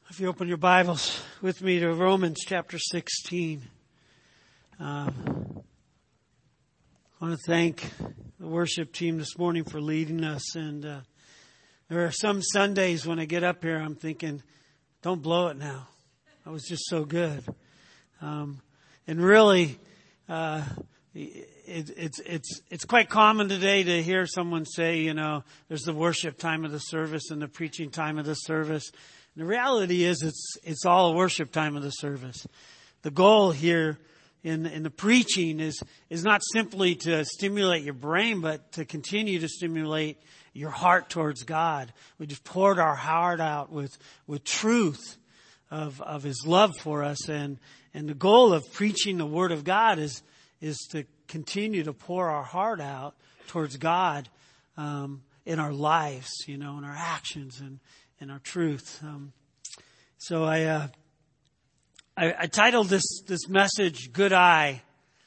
If you open your Bibles with me to Romans chapter 16, I want to thank the worship team this morning for leading us. And there are some Sundays when I get up here, I'm thinking, don't blow it now. That was just so good. And really, it's quite common today to hear someone say, there's the worship time of the service and the preaching time of the service. The reality is it's all a worship time of the service. The goal here in the preaching is not simply to stimulate your brain, but to continue to stimulate your heart towards God. We just poured our heart out with truth of His love for us. And the goal of preaching the Word of God is to continue to pour our heart out towards God in our lives, in our actions and in our truth. So I titled this message, Good Eye.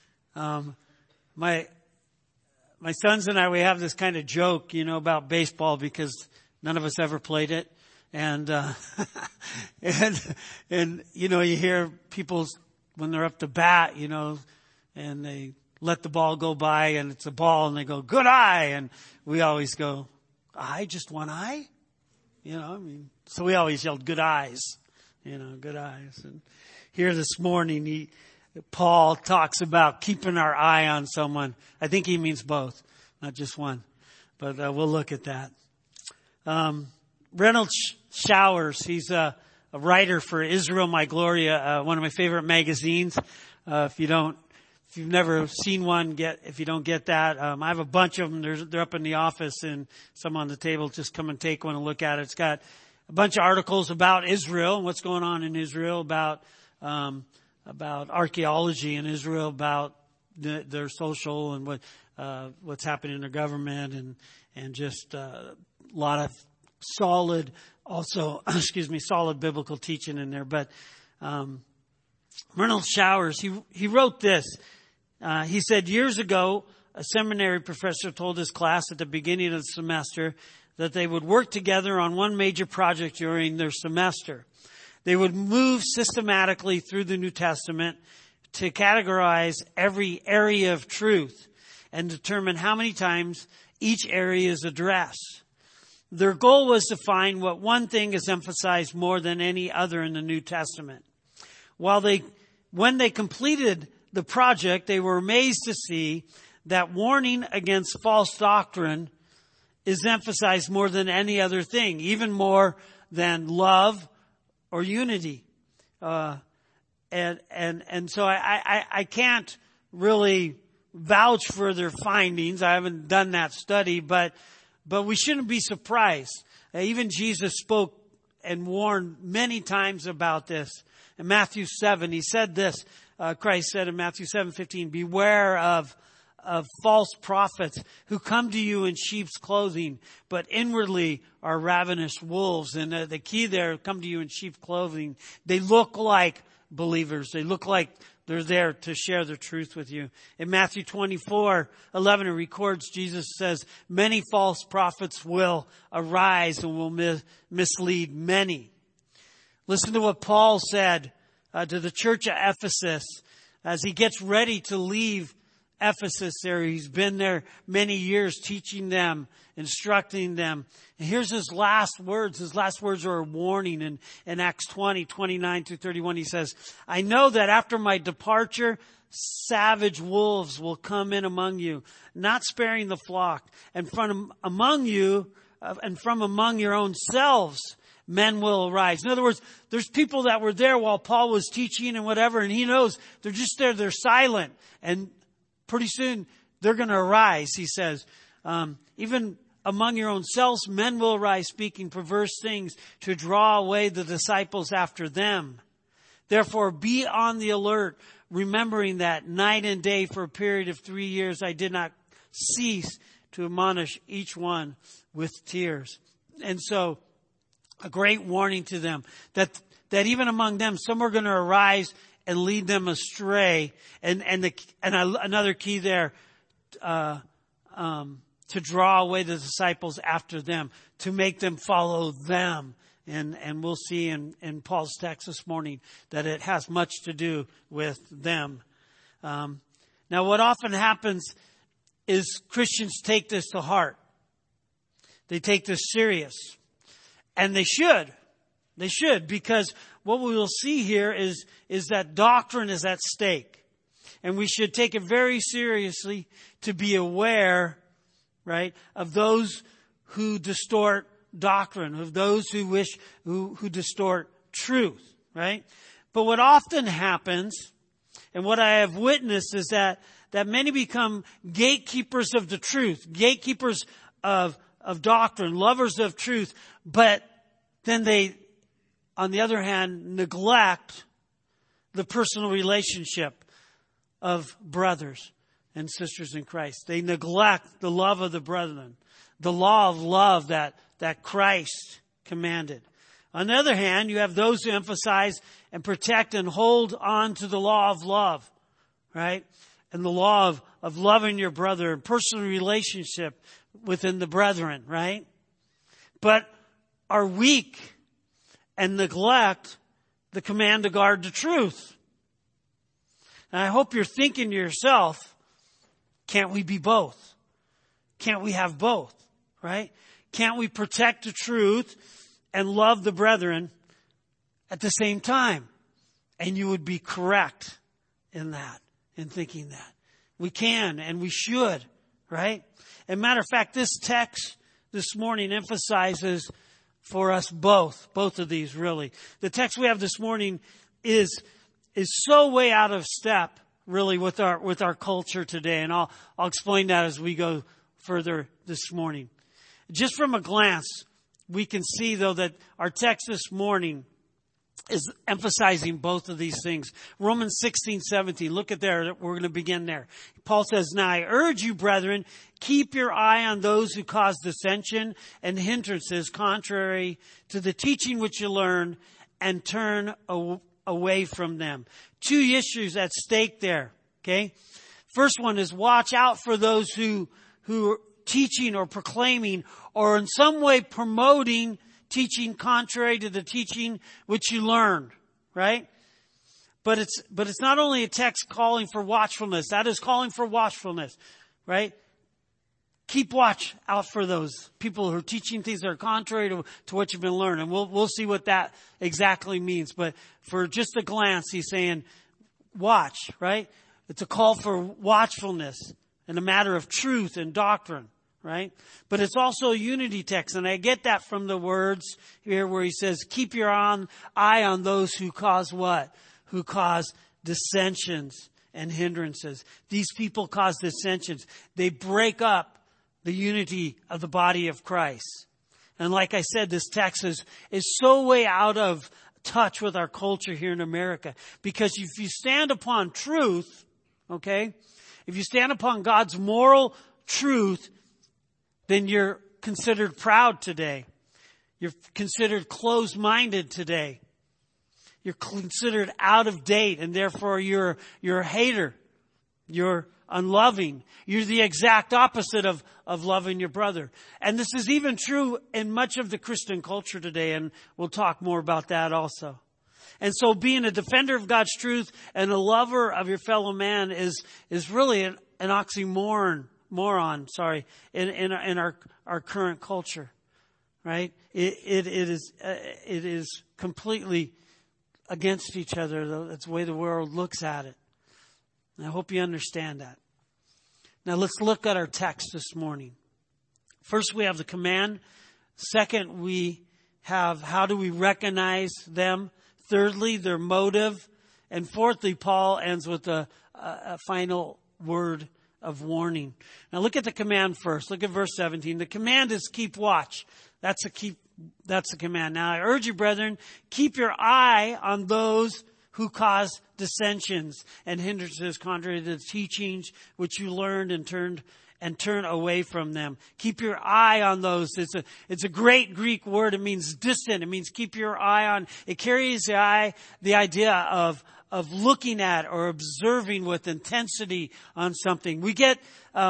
My sons and I, we have this kind of joke, about baseball because none of us ever played it. And, and, you hear people when they're up to bat, and they let the ball go by and it's a ball and they go, good eye. And we always go, eye, just one eye? So we always yelled, good eyes, good eyes. And here this morning, Paul talks about keeping our eye on someone. I think he means both, not just one, but we'll look at that. Reynolds Showers, he's a writer for Israel My Gloria, one of my favorite magazines. If you've never seen one, if you don't get that, I have a bunch of them. They're up in the office and some on the table. Just come and take one and look at it. It's got a bunch of articles about Israel and what's going on in Israel, about archaeology in Israel, about their social and what's happening in their government and just a lot of solid biblical teaching in there. But Reynolds Showers, he wrote this. He said, years ago, a seminary professor told his class at the beginning of the semester that they would work together on one major project during their semester. They would move systematically through the New Testament to categorize every area of truth and determine how many times each area is addressed. Their goal was to find what one thing is emphasized more than any other in the New Testament. When they completed the project, they were amazed to see that warning against false doctrine is emphasized more than any other thing, even more than love or unity. And so I can't really vouch for their findings. I haven't done that study, but we shouldn't be surprised. Even Jesus spoke and warned many times about this. In Matthew 7, he said this. Christ said in Matthew 7:15, beware of false prophets who come to you in sheep's clothing, but inwardly are ravenous wolves. And the key there, come to you in sheep's clothing. They look like believers. They look like they're there to share the truth with you. In Matthew 24:11, it records, Jesus says, many false prophets will arise and will mislead many. Listen to what Paul said to the church of Ephesus as he gets ready to leave Ephesus there. He's been there many years teaching them, instructing them. And here's his last words. His last words are a warning in Acts 20:29-31. He says, I know that after my departure, savage wolves will come in among you, not sparing the flock. And from among your own selves, men will arise. In other words, there's people that were there while Paul was teaching and whatever, and he knows they're just there, they're silent. And pretty soon they're going to arise, he says. Even among your own selves, men will arise speaking perverse things to draw away the disciples after them. Therefore, be on the alert, remembering that night and day for a period of 3 years, I did not cease to admonish each one with tears. And so, a great warning to them that even among them, some are going to arise and lead them astray. And another key there, to draw away the disciples after them, to make them follow them And we'll see in Paul's text this morning that it has much to do with them. Now what often happens is Christians take this to heart. They take this serious. And they should. They should, because what we will see here is that doctrine is at stake. And we should take it very seriously to be aware, right, of those who distort doctrine, of those who distort truth, right? But what often happens, and what I have witnessed, is that many become gatekeepers of the truth, gatekeepers of doctrine, lovers of truth, but then they, on the other hand, neglect the personal relationship of brothers and sisters in Christ. They neglect the love of the brethren, the law of love that Christ commanded. On the other hand, you have those who emphasize and protect and hold on to the law of love, right? And the law of loving your brother and personal relationship within the brethren, right? But are weak and neglect the command to guard the truth. And I hope you're thinking to yourself, can't we be both? Can't we have both, right? Can't we protect the truth and love the brethren at the same time? And you would be correct in that, in thinking that. We can and we should, right? As a matter of fact, this text this morning emphasizes for us both of these really. The text we have this morning is so way out of step really with our culture today. And I'll explain that as we go further this morning. Just from a glance, we can see though that our text this morning is emphasizing both of these things. Romans 16:17. Look at there. We're going to begin there. Paul says, "Now I urge you, brethren, keep your eye on those who cause dissension and hindrances contrary to the teaching which you learned, and turn away from them." Two issues at stake there. Okay. First one is watch out for those who are teaching or proclaiming or in some way promoting teaching contrary to the teaching which you learned, right? But it's not only a text calling for watchfulness. That is calling for watchfulness, right? Keep watch out for those people who are teaching things that are contrary to what you've been learning. We'll see what that exactly means. But for just a glance, he's saying watch, right? It's a call for watchfulness in a matter of truth and doctrine. Right? But it's also a unity text. And I get that from the words here where he says, keep your eye on those who cause what? Who cause dissensions and hindrances. These people cause dissensions. They break up the unity of the body of Christ. And like I said, this text is so way out of touch with our culture here in America. Because if you stand upon truth, okay? If you stand upon God's moral truth, then you're considered proud today. You're considered closed-minded today. You're considered out of date, and therefore you're a hater. You're unloving. You're the exact opposite of loving your brother. And this is even true in much of the Christian culture today, and we'll talk more about that also. And so being a defender of God's truth and a lover of your fellow man is really an oxymoron. In our current culture, right? It is completely against each other. Though that's the way the world looks at it. And I hope you understand that. Now let's look at our text this morning. First, we have the command. Second, we have how do we recognize them. Thirdly, their motive, and fourthly, Paul ends with a final word of warning. Now look at the command first. Look at verse 17. The command is keep watch. That's the command. Now I urge you, brethren, keep your eye on those who cause dissensions and hindrances contrary to the teachings which you learned and turn away from them. Keep your eye on those. It's a great Greek word. It means distant. It means keep your eye on. It carries the idea of looking at or observing with intensity on something. We get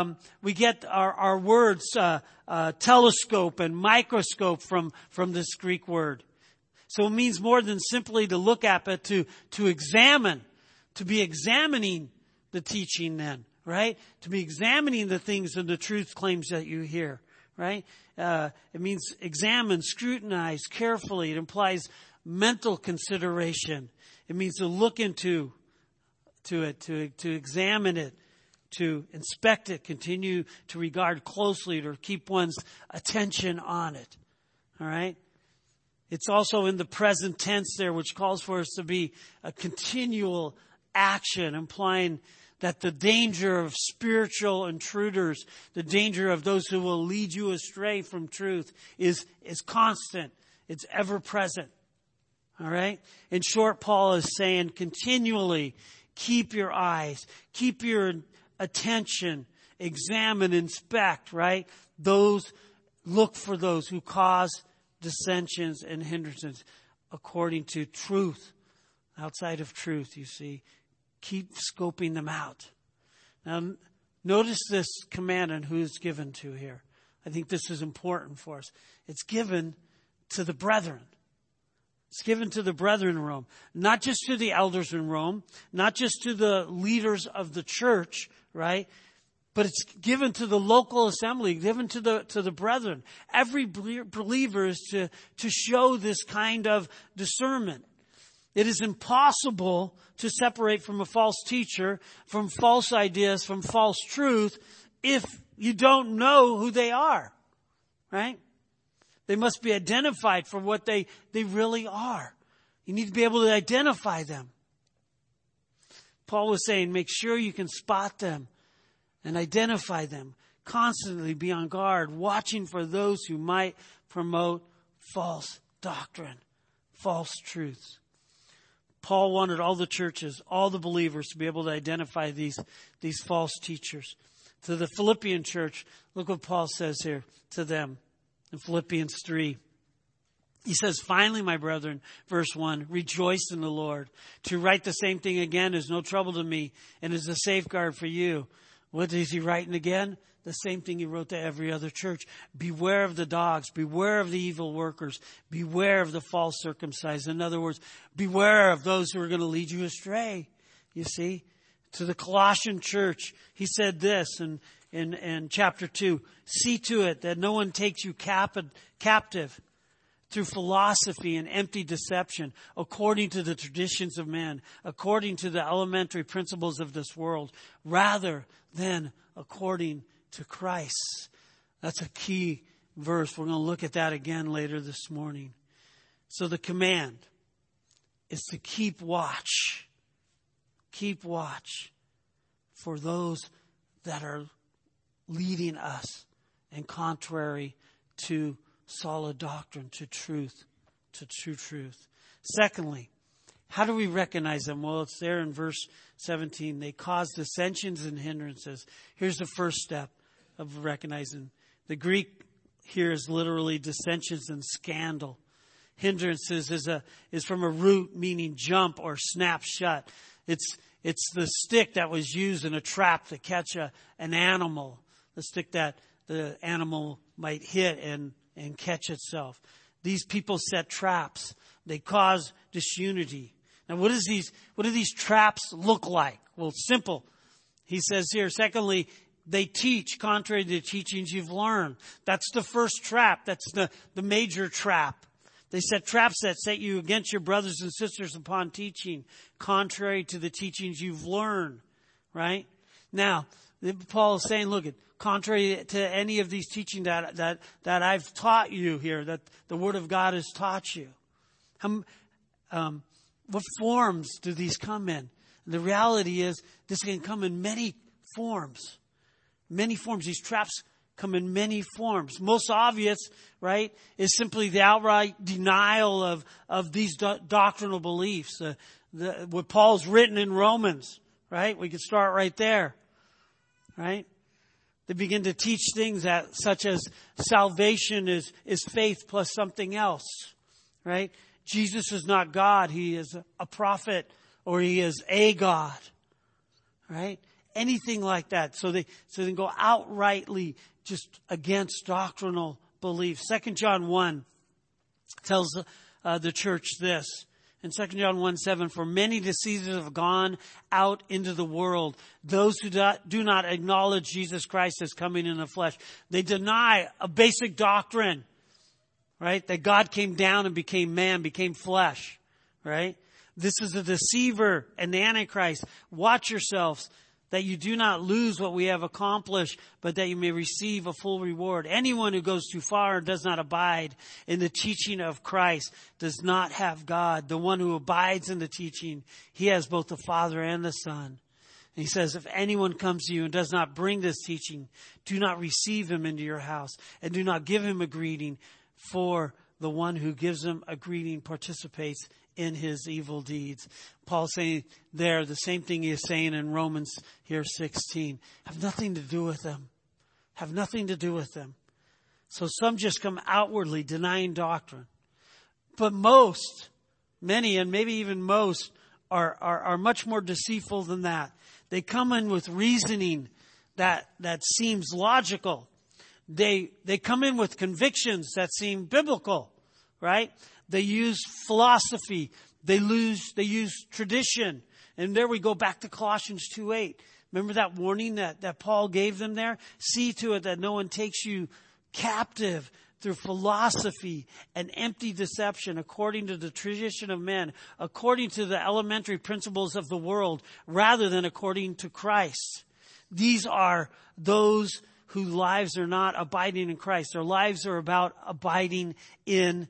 our words, telescope and microscope from this Greek word. So it means more than simply to look at, but to examine, to be examining the teaching then, right? To be examining the things and the truth claims that you hear, right? It means examine, scrutinize carefully. It implies mental consideration. It means to look into it, to examine it, to inspect it, continue to regard closely, to keep one's attention on it. All right? It's also in the present tense there, which calls for us to be a continual action, implying that the danger of spiritual intruders, the danger of those who will lead you astray from truth is constant. It's ever present. All right? In short, Paul is saying continually keep your eyes, keep your attention, examine, inspect, right? Look for those who cause dissensions and hindrances according to truth. Outside of truth, you see. Keep scoping them out. Now, notice this command and who it's given to here. I think this is important for us. It's given to the brethren. It's given to the brethren in Rome. Not just to the elders in Rome. Not just to the leaders of the church, right? But it's given to the local assembly, given to the brethren. Every believer is to show this kind of discernment. It is impossible to separate from a false teacher, from false ideas, from false truth, if you don't know who they are, right? They must be identified for what they really are. You need to be able to identify them. Paul was saying, make sure you can spot them and identify them. Constantly be on guard, watching for those who might promote false doctrine, false truths. Paul wanted all the churches, all the believers to be able to identify these false teachers. To the Philippian church, look what Paul says here to them in Philippians 3. He says, finally, my brethren, verse 1, rejoice in the Lord. To write the same thing again is no trouble to me and is a safeguard for you. What is he writing again? The same thing he wrote to every other church. Beware of the dogs. Beware of the evil workers. Beware of the false circumcised. In other words, beware of those who are going to lead you astray. You see? To the Colossian church, he said this in chapter 2. See to it that no one takes you captive through philosophy and empty deception, according to the traditions of men, according to the elementary principles of this world, rather than according to Christ. That's a key verse. We're going to look at that again later this morning. So the command is to keep watch. Keep watch for those that are leading us and contrary to solid doctrine, to truth, to true truth. Secondly, how do we recognize them? Well, it's there in verse 17. They cause dissensions and hindrances. Here's the first step of recognizing. The Greek here is literally dissensions and scandal. Hindrances is from a root meaning jump or snap shut. It's the stick that was used in a trap to catch an animal. The stick that the animal might hit and catch itself. These people set traps. They cause disunity. Now, what do these traps look like? Well, it's simple. He says here, secondly, they teach contrary to the teachings you've learned. That's the first trap. That's the major trap. They set traps that set you against your brothers and sisters upon teaching, contrary to the teachings you've learned, right? Now, Paul is saying, look, contrary to any of these teaching that I've taught you here, that the Word of God has taught you. What forms do these come in? The reality is this can come in many forms. Many forms. These traps come in many forms. Most obvious, right, is simply the outright denial of these doctrinal beliefs. What Paul's written in Romans, right? We can start right there, right? They begin to teach things such as salvation is faith plus something else, right? Jesus is not God. He is a prophet, or he is a God, right? Anything like that. So they go outrightly just against doctrinal beliefs. 2 John 1 tells the church this. In 2 John 1:7, for many deceivers have gone out into the world. Those who do not acknowledge Jesus Christ as coming in the flesh. They deny a basic doctrine, right? That God came down and became man, became flesh, right? This is a deceiver and the Antichrist. Watch yourselves that you do not lose what we have accomplished, but that you may receive a full reward. Anyone who goes too far and does not abide in the teaching of Christ does not have God. The one who abides in the teaching, he has both the Father and the Son. And he says, if anyone comes to you and does not bring this teaching, do not receive him into your house and do not give him a greeting, for the one who gives him a greeting participates in his evil deeds. Paul's saying there the same thing he is saying in Romans here 16. Have nothing to do with them. Have nothing to do with them. So some just come outwardly denying doctrine. But most, many, and maybe even most, are much more deceitful than that. They come in with reasoning that seems logical. They come in with convictions that seem biblical, right? They use philosophy. They use tradition. And there we go back to Colossians 2:8. Remember that warning that Paul gave them there? See to it that no one takes you captive through philosophy and empty deception according to the tradition of men, according to the elementary principles of the world, rather than according to Christ. These are those whose lives are not abiding in Christ. Their lives are about abiding in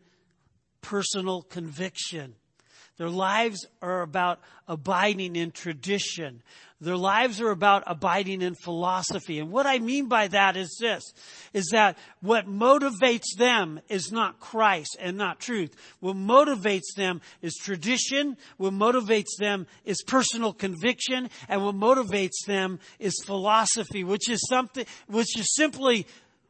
personal conviction. Their lives are about abiding in tradition. Their lives are about abiding in philosophy. And what I mean by that is this, is that what motivates them is not Christ and not truth. What motivates them is tradition. What motivates them is personal conviction. And what motivates them is philosophy, which is simply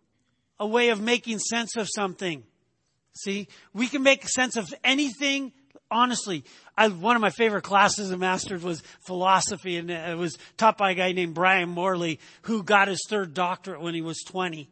a way of making sense of something. See, we can make sense of anything. Honestly, one of my favorite classes in Masters was philosophy, and it was taught by a guy named Brian Morley, who got his third doctorate when he was 20.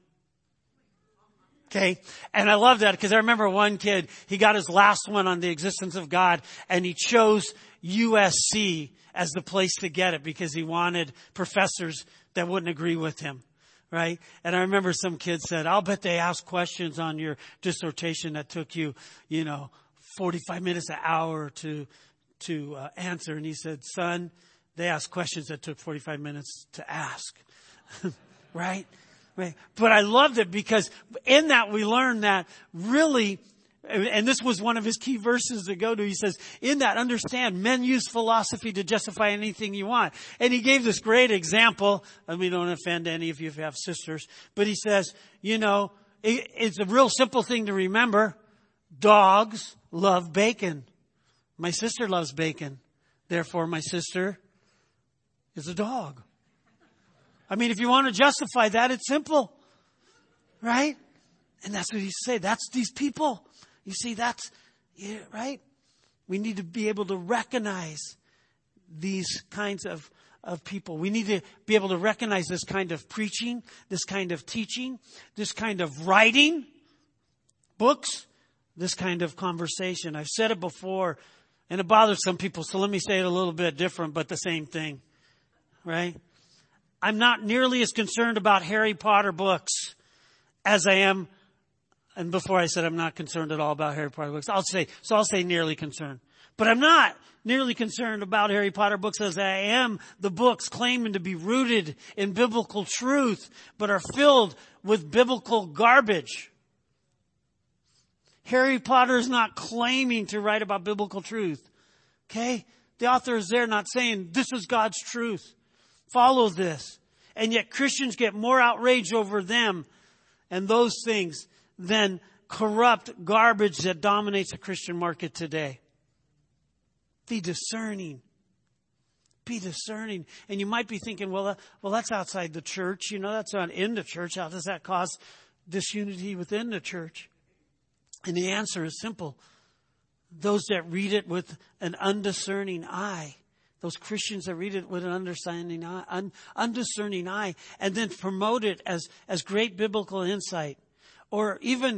Okay? And I love that because I remember one kid, he got his last one on the existence of God, and he chose USC as the place to get it because he wanted professors that wouldn't agree with him. Right? And I remember some kids said, I'll bet they asked questions on your dissertation that took you, 45 minutes, an hour to answer. And he said, son, they asked questions that took 45 minutes to ask. Right? Right? But I loved it because in that we learned that really, and this was one of his key verses to go to. He says, in that, understand, men use philosophy to justify anything you want. And he gave this great example. I mean, don't offend any of you if you have sisters. But he says, it's a real simple thing to remember. Dogs love bacon. My sister loves bacon. Therefore, my sister is a dog. I mean, if you want to justify that, it's simple. Right? And that's what he said. That's these people. You see, right? We need to be able to recognize these kinds of people. We need to be able to recognize this kind of preaching, this kind of teaching, this kind of writing, books, this kind of conversation. I've said it before, and it bothers some people, so let me say it a little bit different, but the same thing, right? I'm not nearly as concerned about Harry Potter books as I am. And before I said I'm not concerned at all about Harry Potter books, I'll say nearly concerned. But I'm not nearly concerned about Harry Potter books as I am the books claiming to be rooted in biblical truth, but are filled with biblical garbage. Harry Potter is not claiming to write about biblical truth. Okay? The author is there not saying, this is God's truth. Follow this. And yet Christians get more outraged over them and those things than corrupt garbage that dominates the Christian market today. Be discerning. Be discerning. And you might be thinking, well, that's outside the church. That's not in the church. How does that cause disunity within the church? And the answer is simple. Those that read it with an undiscerning eye, those Christians that read it with an undiscerning eye, and then promote it as great biblical insight, or even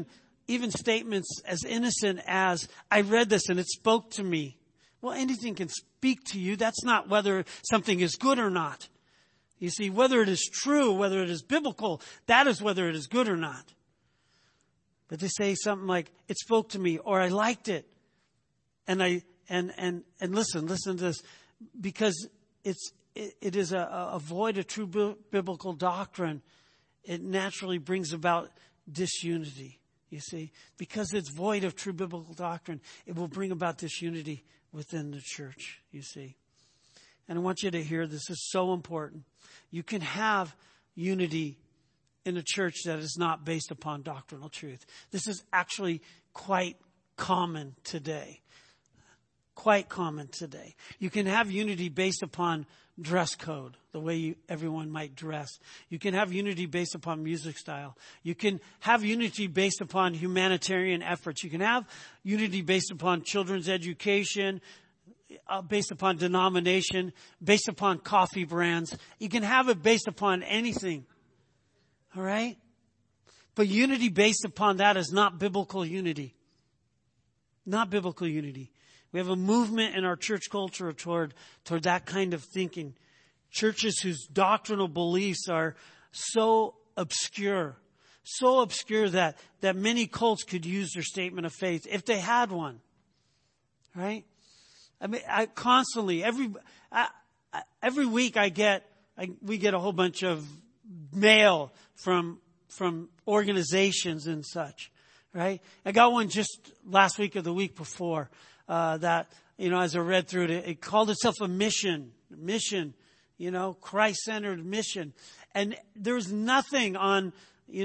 even statements as innocent as, I read this and it spoke to me. Well, anything can speak to you. That's not whether something is good or not. You see, whether it is true, whether it is biblical, that is whether it is good or not. But they say something like, it spoke to me, or I liked it. And listen to this, because it is a void of true biblical doctrine. It naturally brings about disunity, you see. Because it's void of true biblical doctrine, it will bring about disunity within the church, you see. And I want you to hear this is so important. You can have unity in a church that is not based upon doctrinal truth. This is actually quite common today. Quite common today. You can have unity based upon dress code, the way everyone might dress. You can have unity based upon music style. You can have unity based upon humanitarian efforts. You can have unity based upon children's education, based upon denomination, based upon coffee brands. You can have it based upon anything. All right? But unity based upon that is not biblical unity. Not biblical unity. We have a movement in our church culture toward that kind of thinking. Churches whose doctrinal beliefs are so obscure that many cults could use their statement of faith if they had one. Right? I mean, constantly, every week we get a whole bunch of mail from organizations and such. Right? I got one just last week or the week before. That, as I read through it called itself a mission, Christ-centered mission. And there's nothing on,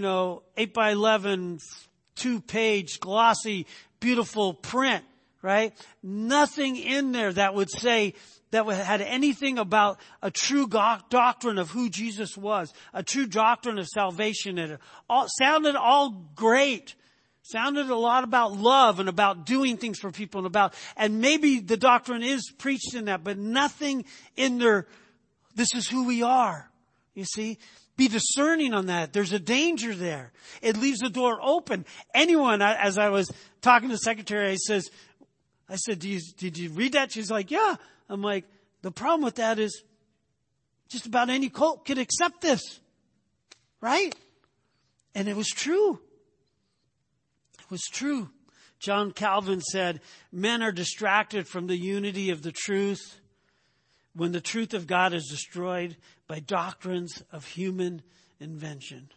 8x11, 2-page, glossy, beautiful print, right? Nothing in there that would say, had anything about a true doctrine of who Jesus was, a true doctrine of salvation. It sounded all great. Sounded a lot about love and about doing things for people and maybe the doctrine is preached in that, but nothing in there. This is who we are. You see, be discerning on that. There's a danger there. It leaves the door open. Anyone, as I was talking to the secretary, I said, did you read that? She's like, yeah. I'm like, the problem with that is just about any cult could accept this. Right? And it was true. Was true. John Calvin said, men are distracted from the unity of the truth when the truth of God is destroyed by doctrines of human invention.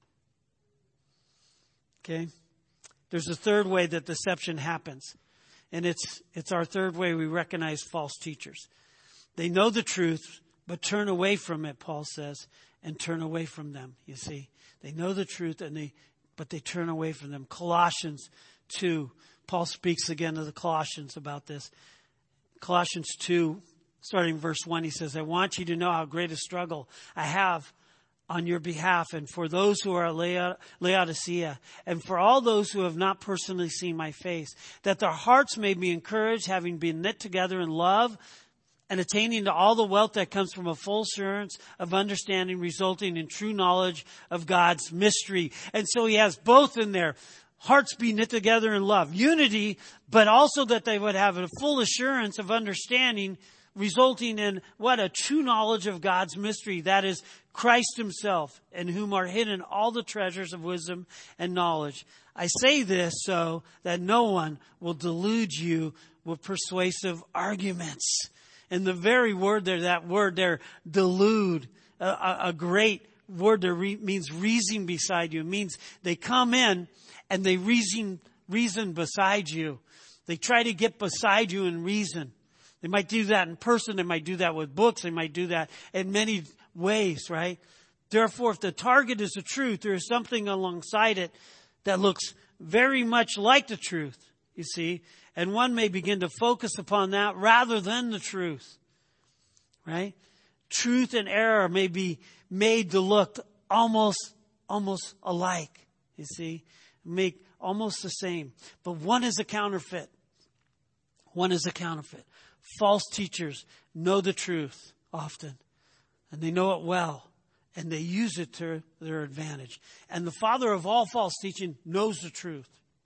Okay? There's a third way that deception happens. And it's our third way we recognize false teachers. They know the truth, but turn away from it, Paul says, and turn away from them, you see. They know the truth but they turn away from them. Colossians 2. Paul speaks again to the Colossians about this. Colossians 2, starting verse 1, he says, I want you to know how great a struggle I have on your behalf and for those who are at Laodicea and for all those who have not personally seen my face, that their hearts may be encouraged, having been knit together in love, and attaining to all the wealth that comes from a full assurance of understanding, resulting in true knowledge of God's mystery. And so he has both in there. Hearts be knit together in love. Unity, but also that they would have a full assurance of understanding, resulting in what? A true knowledge of God's mystery. That is Christ himself, in whom are hidden all the treasures of wisdom and knowledge. I say this so that no one will delude you with persuasive arguments. And the very word there, that word there, delude, a great word there means reason beside you. It means they come in and they reason beside you. They try to get beside you and reason. They might do that in person. They might do that with books. They might do that in many ways, right? Therefore, if the target is the truth, there is something alongside it that looks very much like the truth, you see. And one may begin to focus upon that rather than the truth. Right? Truth and error may be made to look almost alike. You see? Make almost the same. But one is a counterfeit. One is a counterfeit. False teachers know the truth often. And they know it well. And they use it to their advantage. And the father of all false teaching knows the truth.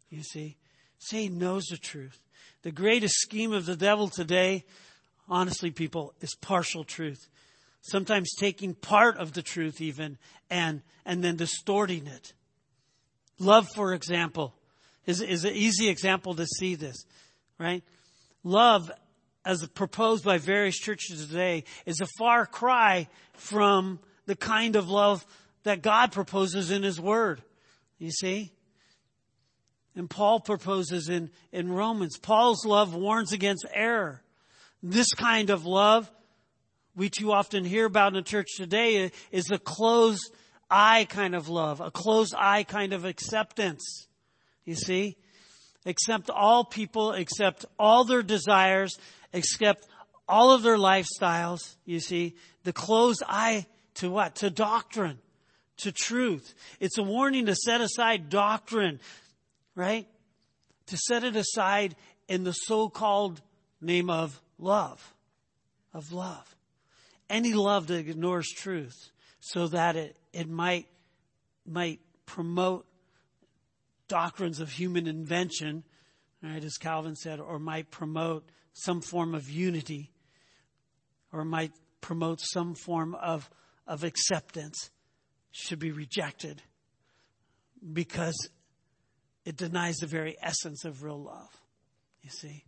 You see, Satan knows the truth. The greatest scheme of the devil today, honestly, people, is partial truth. Sometimes taking part of the truth even and then distorting it. Love, for example, is an easy example to see this, right? Love, as proposed by various churches today, is a far cry from the kind of love that God proposes in His Word. You see? And Paul proposes in Romans. Paul's love warns against error. This kind of love we too often hear about in the church today is a closed eye kind of love, a closed eye kind of acceptance. You see? Accept all people, accept all their desires, accept all of their lifestyles. You see? The closed eye to what? To doctrine, to truth. It's a warning to set aside doctrine, right? To set it aside in the so-called name of love. Of love. Any love that ignores truth so that it might promote doctrines of human invention, right, as Calvin said, or might promote some form of unity, or might promote some form of acceptance, should be rejected because it denies the very essence of real love. You see?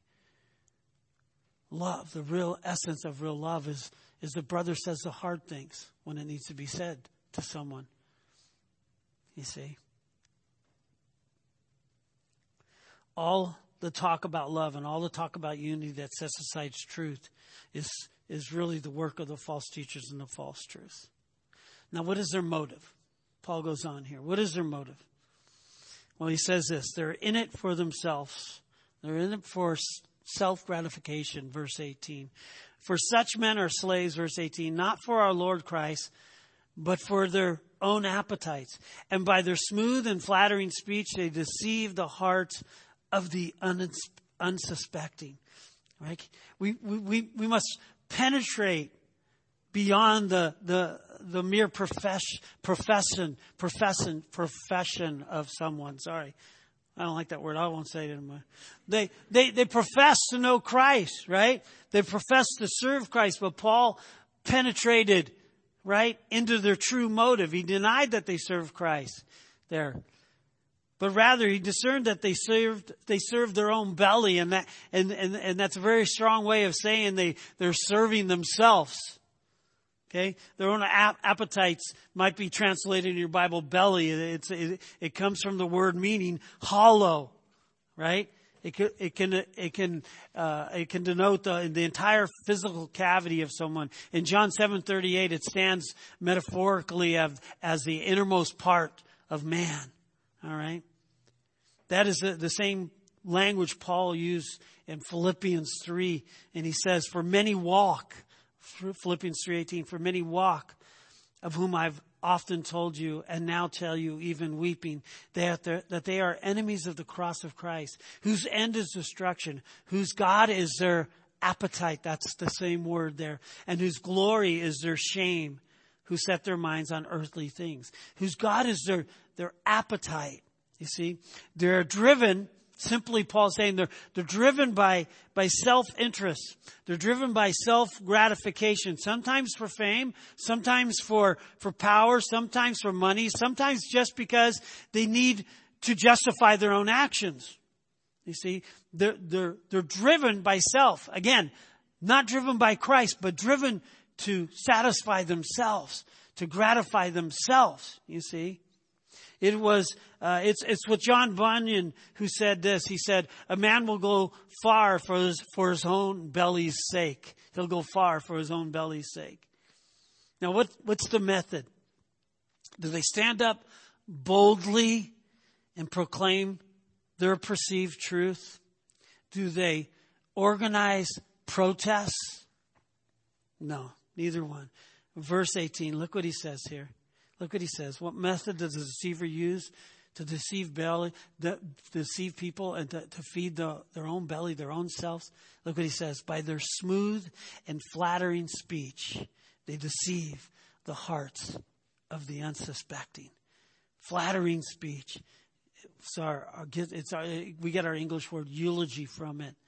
Love, the real essence of real love is the brother says the hard things when it needs to be said to someone. You see? All the talk about love and all the talk about unity that sets aside truth is really the work of the false teachers and the false truths. Now, what is their motive? Paul goes on here. What is their motive? Well, he says this. They're in it for themselves. They're in it for self-gratification, verse 18. For such men are slaves, verse 18, not for our Lord Christ, but for their own appetites. And by their smooth and flattering speech, they deceive the hearts of the unsuspecting. Right? We must penetrate beyond the mere profession of someone. Sorry. I don't like that word. I won't say it anymore. They profess to know Christ, right? They profess to serve Christ, but Paul penetrated, right, into their true motive. He denied that they served Christ there. But rather he discerned that they served their own belly, and that's a very strong way of saying they're serving themselves. Okay, their own appetites might be translated in your Bible belly. It comes from the word meaning hollow, right? It can denote the entire physical cavity of someone. In John 7:38, it stands metaphorically as the innermost part of man. All right, that is the same language Paul used in Philippians 3, and he says, "For many walk." Philippians 3:18, for many walk, of whom I've often told you and now tell you, even weeping, that they are enemies of the cross of Christ, whose end is destruction, whose God is their appetite, that's the same word there, and whose glory is their shame, who set their minds on earthly things, whose God is their appetite. You see, they're driven. Simply, Paul's saying they're driven by self-interest. They're driven by self-gratification, sometimes for fame, sometimes for power, sometimes for money, sometimes just because they need to justify their own actions. You see, they're driven by self. Again, not driven by Christ, but driven to satisfy themselves, to gratify themselves, you see. It's with John Bunyan who said this. He said, a man will go far for his own belly's sake. He'll go far for his own belly's sake. Now, what's the method? Do they stand up boldly and proclaim their perceived truth? Do they organize protests? No, neither one. Verse 18, look what he says here. Look what he says. What method does the deceiver use to deceive people and to feed their own belly, their own selves? Look what he says. By their smooth and flattering speech, they deceive the hearts of the unsuspecting. Flattering speech. We get our English word eulogy from it.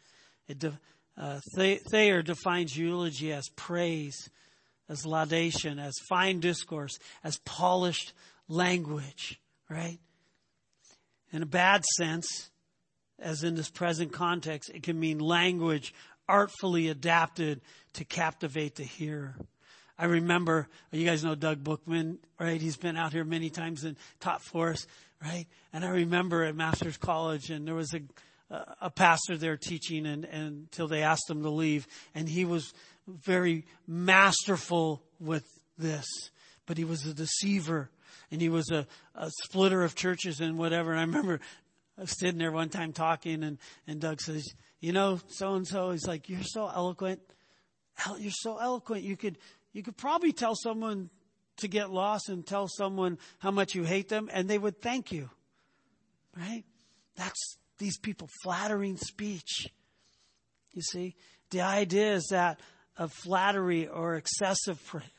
Thayer defines eulogy as praise, as laudation, as fine discourse, as polished language, right? In a bad sense, as in this present context, it can mean language artfully adapted to captivate the hearer. I remember, you guys know Doug Bookman, right? He's been out here many times and taught for us, right? And I remember at Master's College, and there was a pastor there teaching and until they asked him to leave. And he was very masterful with this, but he was a deceiver and he was a splitter of churches and whatever. And I remember I was sitting there one time talking and Doug says, you know, so-and-so, he's like, you're so eloquent. You're so eloquent. You could probably tell someone to get lost and tell someone how much you hate them and they would thank you. Right? That's these people flattering speech. You see, the idea is that of flattery or excessive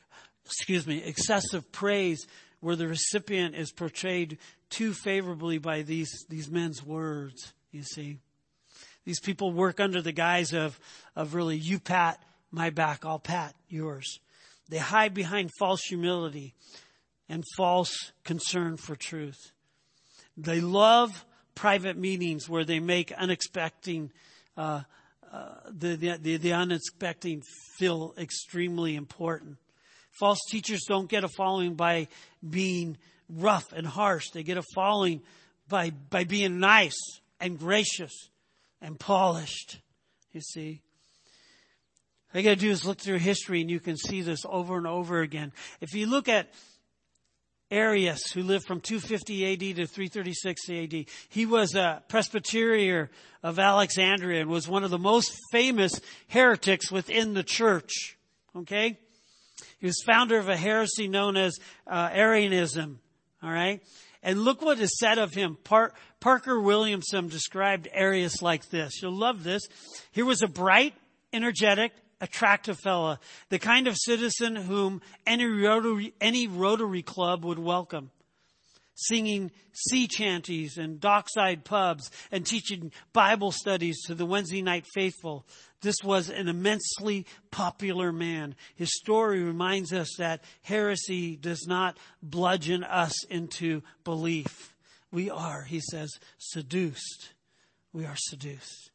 praise where the recipient is portrayed too favorably by these men's words. You see, these people work under the guise of really, you pat my back, I'll pat yours. They hide behind false humility and false concern for truth. They love private meetings where they make the unexpected feel extremely important. False teachers don't get a following by being rough and harsh. They get a following by being nice and gracious and polished. You see, all you got to do is look through history and you can see this over and over again. If you look at Arius, who lived from 250 AD to 336 AD. He was a Presbyterian of Alexandria and was one of the most famous heretics within the church. Okay? He was founder of a heresy known as Arianism. All right? And look what is said of him. Parker Williamson described Arius like this. You'll love this. He was a bright, energetic, attractive fella, the kind of citizen whom any Rotary Club would welcome, singing sea chanties and dockside pubs and teaching Bible studies to the Wednesday night faithful. This was an immensely popular man. His story reminds us that heresy does not bludgeon us into belief. We are, he says, seduced. We are seduced.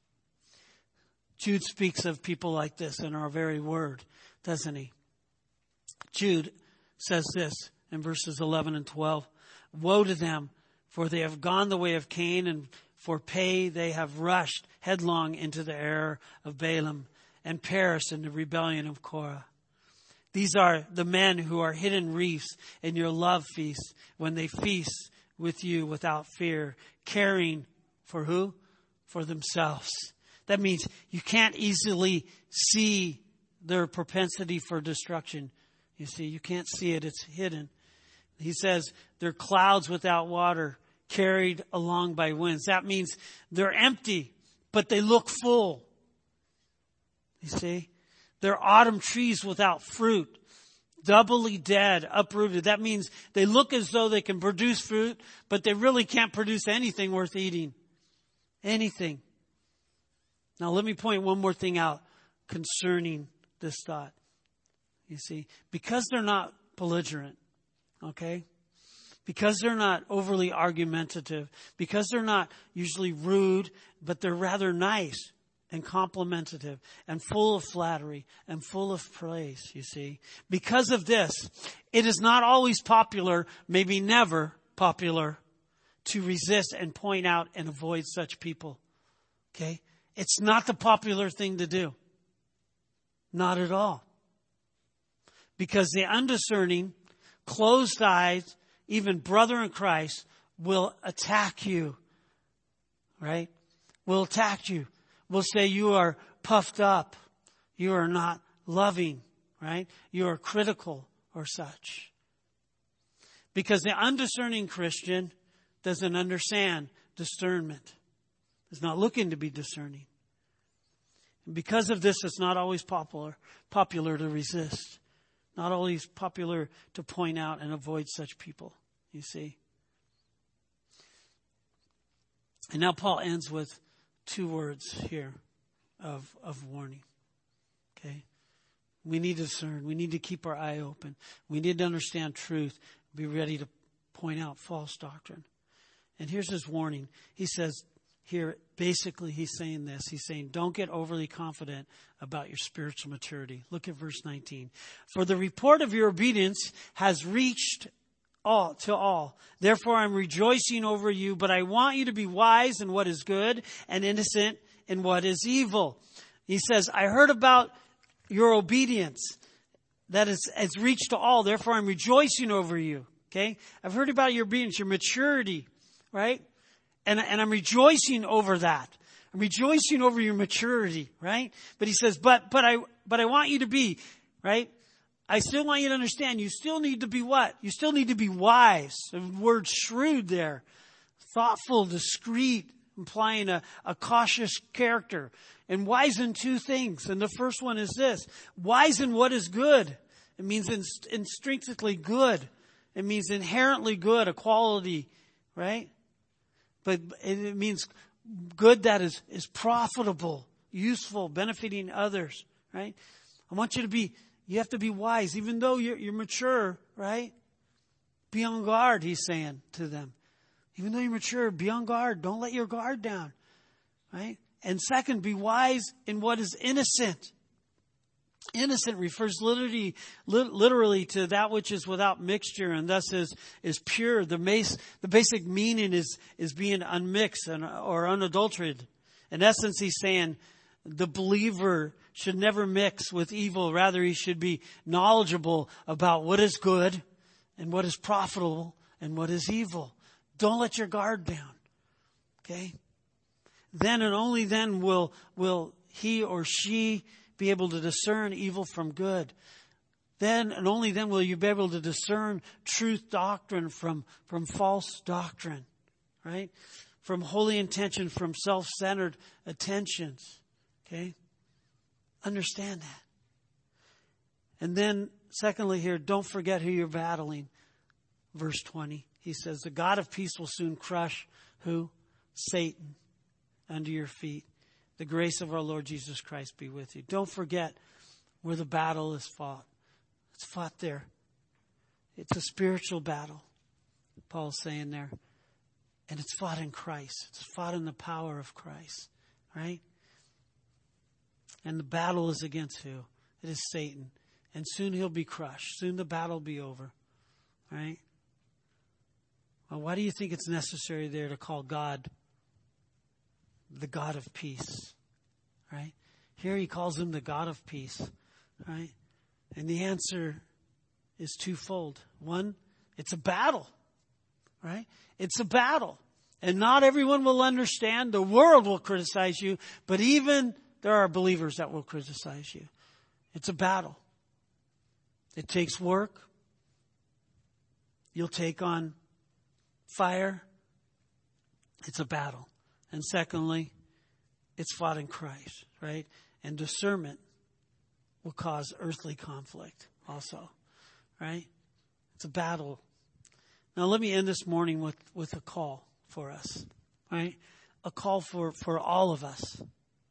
Jude speaks of people like this in our very word, doesn't he? Jude says this in verses 11 and 12. Woe to them, for they have gone the way of Cain, and for pay they have rushed headlong into the error of Balaam and perished in the rebellion of Korah. These are the men who are hidden reefs in your love feasts when they feast with you without fear, caring for who? For themselves. That means you can't easily see their propensity for destruction. You see, you can't see it. It's hidden. He says they're clouds without water, carried along by winds. That means they're empty, but they look full. You see, they're autumn trees without fruit, doubly dead, uprooted. That means they look as though they can produce fruit, but they really can't produce anything worth eating. Anything. Now, let me point one more thing out concerning this thought. You see, because they're not belligerent, okay? Because they're not overly argumentative, because they're not usually rude, but they're rather nice and complimentative and full of flattery and full of praise, you see. Because of this, it is not always popular, maybe never popular, to resist and point out and avoid such people, okay? It's not the popular thing to do. Not at all. Because the undiscerning, closed-eyed, even brother in Christ will attack you. Right? Will attack you. Will say you are puffed up. You are not loving. Right? You are critical or such. Because the undiscerning Christian doesn't understand discernment. Is not looking to be discerning. And because of this, it's not always popular to resist. Not always popular to point out and avoid such people, you see. And now Paul ends with 2 words here of warning. Okay? We need to discern. We need to keep our eye open. We need to understand truth. Be ready to point out false doctrine. And here's his warning. He says here, basically he's saying this. He's saying, don't get overly confident about your spiritual maturity. Look at verse 19. For the report of your obedience has reached all. Therefore I'm rejoicing over you, but I want you to be wise in what is good and innocent in what is evil. He says, I heard about your obedience that has reached to all. Therefore I'm rejoicing over you. Okay? I've heard about your obedience, your maturity, right? And I'm rejoicing over that. I'm rejoicing over your maturity, right? But he says, but I want you to be, right? I still want you to understand, you still need to be what? You still need to be wise. The word shrewd there. Thoughtful, discreet, implying a cautious character. And wise in 2 things. And the first one is this. Wise in what is good. It means intrinsically good. It means inherently good, a quality, right? But it means good that is profitable, useful, benefiting others, right? I want you have to be wise, even though you're mature, right? Be on guard, he's saying to them. Even though you're mature, be on guard. Don't let your guard down, right? And second, be wise in what is innocent. Innocent refers literally to that which is without mixture and thus is pure. The basic meaning is being unmixed or unadulterated. In essence, he's saying the believer should never mix with evil. Rather, he should be knowledgeable about what is good and what is profitable and what is evil. Don't let your guard down. Okay? Then and only then will he or she be able to discern evil from good. Then and only then will you be able to discern truth doctrine from false doctrine. Right? From holy intention, from self-centered attentions. Okay? Understand that. And then, secondly here, don't forget who you're battling. Verse 20. He says, the God of peace will soon crush who? Satan under your feet. The grace of our Lord Jesus Christ be with you. Don't forget where the battle is fought. It's fought there. It's a spiritual battle, Paul's saying there. And it's fought in Christ. It's fought in the power of Christ. Right? And the battle is against who? It is Satan. And soon he'll be crushed. Soon the battle will be over. Right? Well, why do you think it's necessary there to call God the God of peace? Right? Here he calls him the God of peace. Right? And the answer is twofold. One, it's a battle. Right? It's a battle. And not everyone will understand. The world will criticize you. But even there are believers that will criticize you. It's a battle. It takes work. You'll take on fire. It's a battle. And secondly, it's fought in Christ, right? And discernment will cause earthly conflict also, right? It's a battle. Now let me end this morning with a call for us, right? A call for all of us.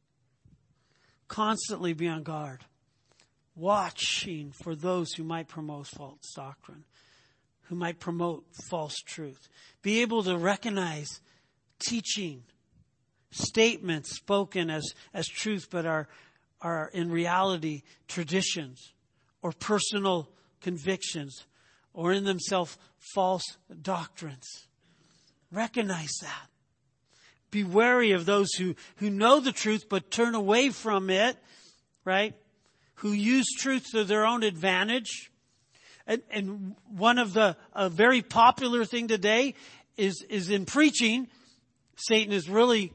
Constantly be on guard, watching for those who might promote false doctrine, who might promote false truth. Be able to recognize teaching, statements spoken as truth, but are in reality traditions or personal convictions or in themselves false doctrines. Recognize that. Be wary of those who know the truth but turn away from it, right? Who use truth to their own advantage. And one of a very popular thing today is in preaching. Satan is really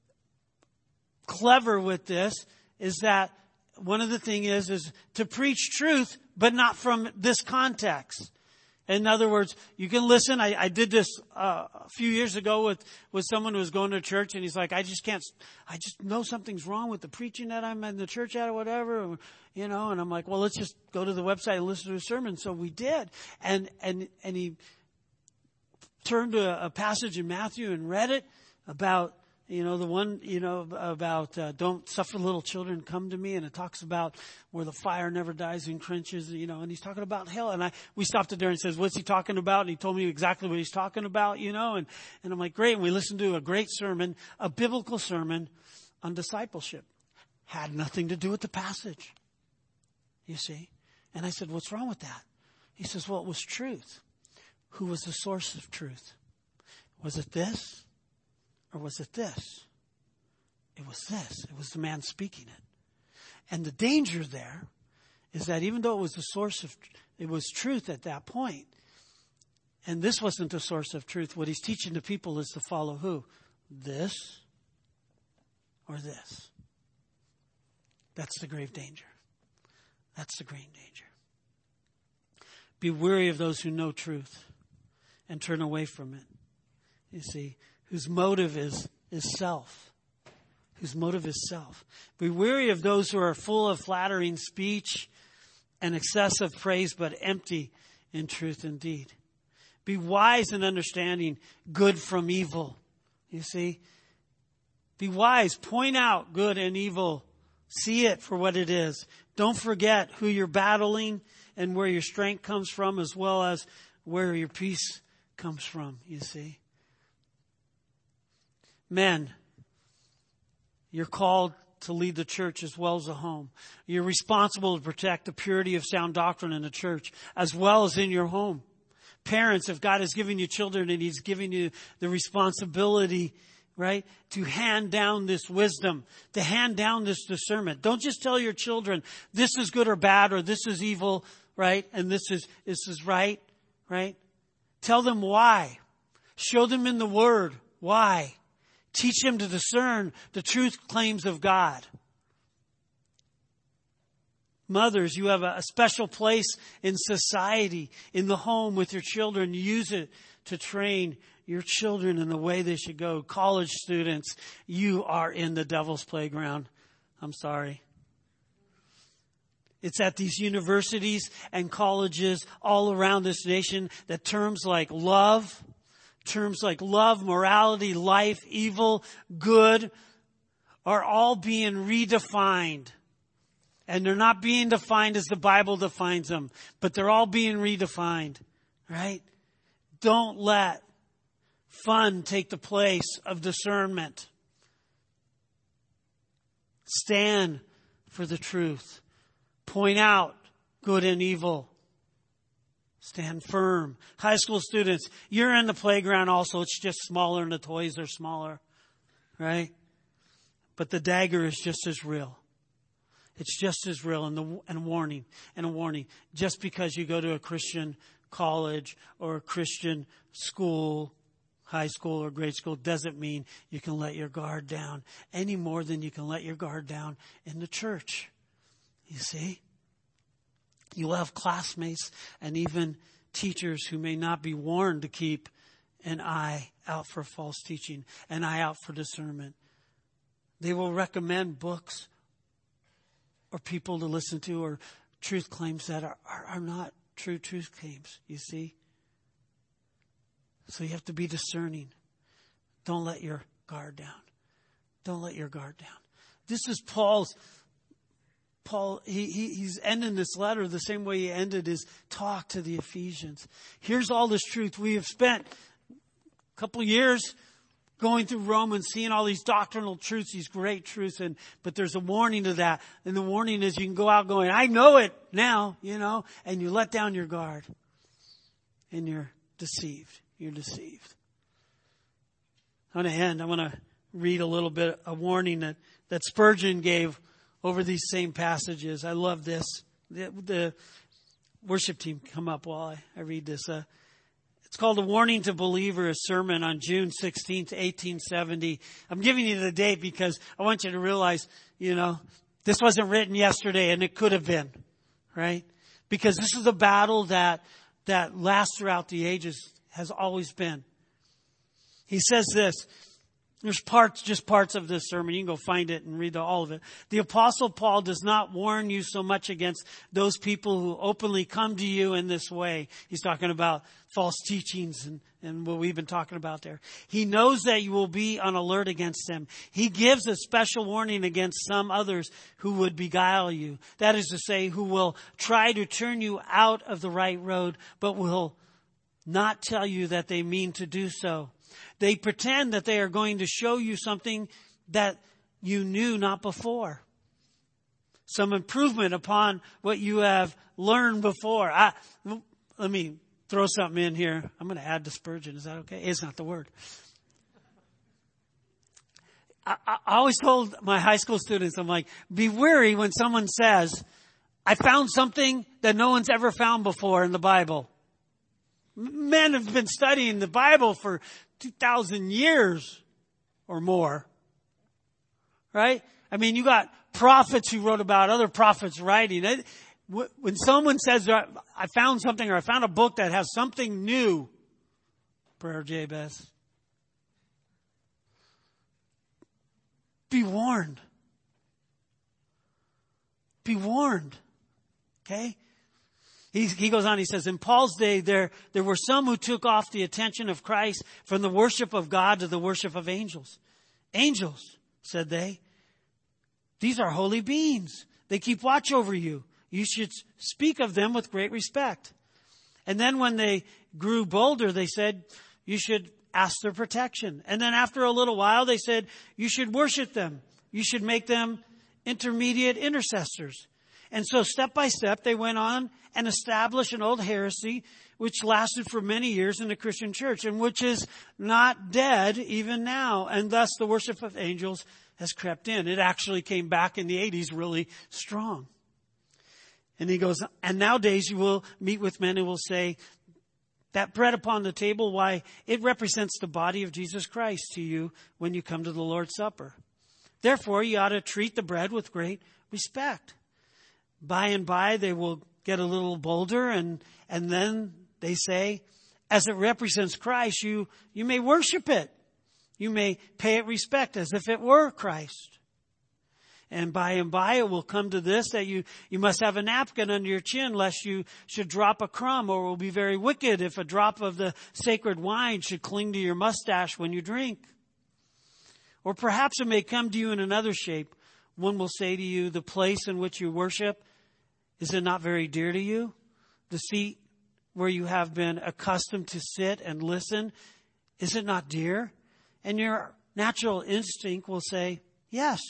clever with this, is that one of the things is to preach truth, but not from this context. In other words, you can listen. I did this a few years ago with someone who was going to church, and he's like, I just know something's wrong with the preaching that I'm in the church at or whatever, you know. And I'm like, well, let's just go to the website and listen to a sermon. So we did, and he turned to a passage in Matthew and read it. about, the one, about don't suffer little children come to me. And it talks about where the fire never dies in trenches, and he's talking about hell. And we stopped it there and says, what's he talking about? And he told me exactly what he's talking about, and I'm like, great. And we listened to a great sermon, a biblical sermon on discipleship. Had nothing to do with the passage, you see. And I said, what's wrong with that? He says, well, it was truth. Who was the source of truth? Was it this? Or was it this? It was this. It was the man speaking it. And the danger there is that even though it was the source of, it was truth at that point, and this wasn't the source of truth, what he's teaching the people is to follow who? This or this. That's the grave danger. That's the grave danger. Be wary of those who know truth and turn away from it. You see, whose motive is self. Whose motive is self. Be wary of those who are full of flattering speech and excessive praise, but empty in truth and deed. Be wise in understanding good from evil. You see, be wise. Point out good and evil. See it for what it is. Don't forget who you're battling and where your strength comes from, as well as where your peace comes from, you see. Men, you're called to lead the church as well as the home. You're responsible to protect the purity of sound doctrine in the church as well as in your home. Parents, if God has given you children and He's given you the responsibility, right, to hand down this wisdom, to hand down this discernment. Don't just tell your children this is good or bad or this is evil, right, and this is right, right? Tell them why. Show them in the Word why. Teach them to discern the truth claims of God. Mothers, you have a special place in society, in the home with your children. Use it to train your children in the way they should go. College students, you are in the devil's playground. I'm sorry. It's at these universities and colleges all around this nation that terms like love, morality, life, evil, good are all being redefined. And they're not being defined as the Bible defines them, but they're all being redefined, right? Don't let fun take the place of discernment. Stand for the truth. Point out good and evil. Stand firm. High school students, you're in the playground also. It's just smaller and the toys are smaller, right? But the dagger is just as real. It's just as real, and a warning. Just because you go to a Christian college or a Christian school, high school or grade school, doesn't mean you can let your guard down any more than you can let your guard down in the church. You see? You'll have classmates and even teachers who may not be warned to keep an eye out for false teaching, an eye out for discernment. They will recommend books or people to listen to or truth claims that are not true truth claims, you see. So you have to be discerning. Don't let your guard down. Don't let your guard down. This is Paul, he's ending this letter the same way he ended his talk to the Ephesians. Here's all this truth. We have spent a couple years going through Romans, seeing all these doctrinal truths, these great truths, but there's a warning to that. And the warning is you can go out going, I know it now, and you let down your guard. And you're deceived. You're deceived. On the end, I want to read a little bit, a warning that Spurgeon gave over these same passages. I love this. The worship team come up while I read this. It's called A Warning to Believers, a sermon on June 16th, 1870. I'm giving you the date because I want you to realize, this wasn't written yesterday and it could have been, right? Because this is a battle that lasts throughout the ages, has always been. He says this, There's just parts of this sermon. You can go find it and read all of it. The Apostle Paul does not warn you so much against those people who openly come to you in this way. He's talking about false teachings and what we've been talking about there. He knows that you will be on alert against them. He gives a special warning against some others who would beguile you. That is to say, who will try to turn you out of the right road, but will not tell you that they mean to do so. They pretend that they are going to show you something that you knew not before. Some improvement upon what you have learned before. Let me throw something in here. I'm going to add to Spurgeon. Is that okay? It's not the word. I always told my high school students, I'm like, be wary when someone says, I found something that no one's ever found before in the Bible. Men have been studying the Bible for 2,000 years or more. Right? I mean, you got prophets who wrote about other prophets writing. When someone says, I found something or I found a book that has something new, Prayer Jabez, be warned. Be warned. Okay? He goes on, he says, in Paul's day, there were some who took off the attention of Christ from the worship of God to the worship of angels. Angels, said they, these are holy beings. They keep watch over you. You should speak of them with great respect. And then when they grew bolder, they said, you should ask their protection. And then after a little while, they said, you should worship them. You should make them intermediate intercessors. And so step by step, they went on and established an old heresy which lasted for many years in the Christian church and which is not dead even now. And thus the worship of angels has crept in. It actually came back in the 80s really strong. And he goes, and nowadays you will meet with men who will say, that bread upon the table, why, it represents the body of Jesus Christ to you when you come to the Lord's Supper. Therefore, you ought to treat the bread with great respect. By and by, they will get a little bolder, and then they say, as it represents Christ, you may worship it. You may pay it respect as if it were Christ. And by it will come to this, that you must have a napkin under your chin, lest you should drop a crumb, or it will be very wicked if a drop of the sacred wine should cling to your mustache when you drink. Or perhaps it may come to you in another shape. One will say to you, the place in which you worship, is it not very dear to you? The seat where you have been accustomed to sit and listen, is it not dear? And your natural instinct will say, yes.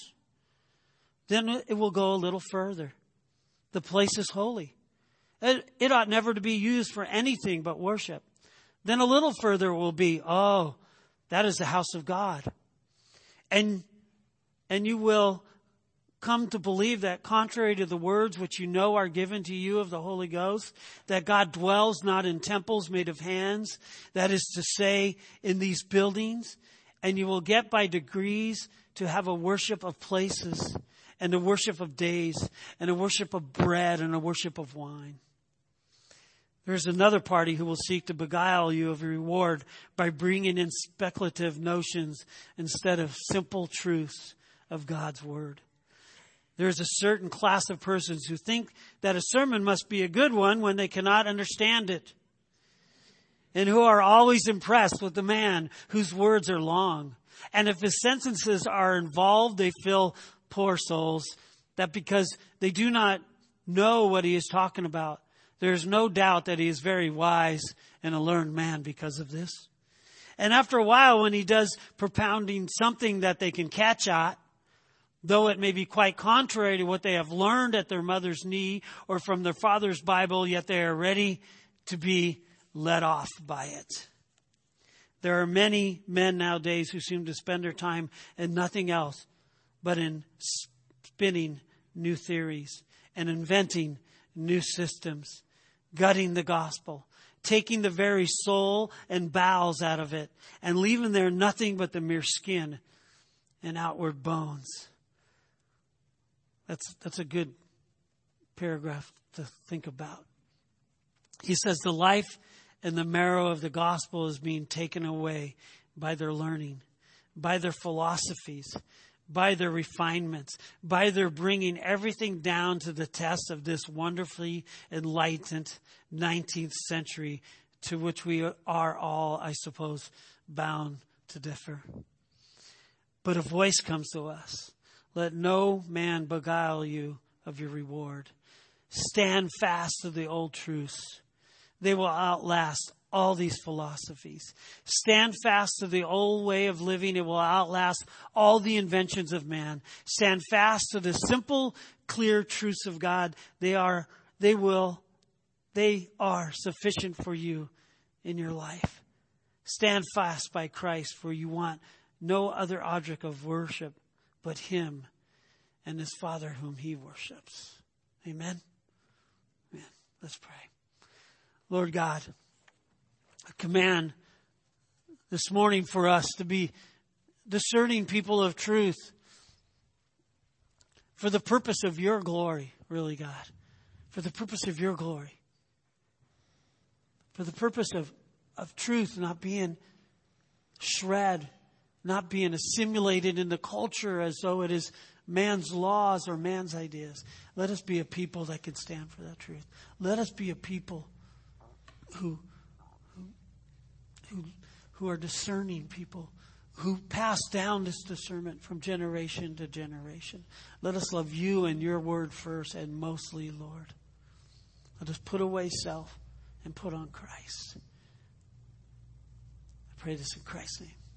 Then it will go a little further. The place is holy. It ought never to be used for anything but worship. Then a little further will be, oh, that is the house of God. And you will come to believe that contrary to the words which you know are given to you of the Holy Ghost, that God dwells not in temples made of hands, that is to say, in these buildings, and you will get by degrees to have a worship of places, and a worship of days, and a worship of bread, and a worship of wine. There's another party who will seek to beguile you of reward by bringing in speculative notions instead of simple truths of God's Word. There's a certain class of persons who think that a sermon must be a good one when they cannot understand it, and who are always impressed with the man whose words are long. And if his sentences are involved, they feel, poor souls, that because they do not know what he is talking about, there's no doubt that he is very wise and a learned man because of this. And after a while, when he does propounding something that they can catch at, though it may be quite contrary to what they have learned at their mother's knee or from their father's Bible, yet they are ready to be led off by it. There are many men nowadays who seem to spend their time in nothing else but in spinning new theories and inventing new systems, gutting the gospel, taking the very soul and bowels out of it, and leaving there nothing but the mere skin and outward bones. That's a good paragraph to think about. He says the life and the marrow of the gospel is being taken away by their learning, by their philosophies, by their refinements, by their bringing everything down to the test of this wonderfully enlightened 19th century to which we are all, I suppose, bound to differ. But a voice comes to us. Let no man beguile you of your reward. Stand fast to the old truths. They will outlast all these philosophies. Stand fast to the old way of living. It will outlast all the inventions of man. Stand fast to the simple, clear truths of God. They are sufficient for you in your life. Stand fast by Christ, for you want no other object of worship but Him and His Father whom He worships. Amen? Amen. Let's pray. Lord God, a command this morning for us to be discerning people of truth for the purpose of your glory, really, God. For the purpose of your glory. For the purpose of truth not being shred, not being assimilated in the culture as though it is man's laws or man's ideas. Let us be a people that can stand for that truth. Let us be a people who are discerning people, who pass down this discernment from generation to generation. Let us love you and your word first and mostly, Lord. Let us put away self and put on Christ. I pray this in Christ's name.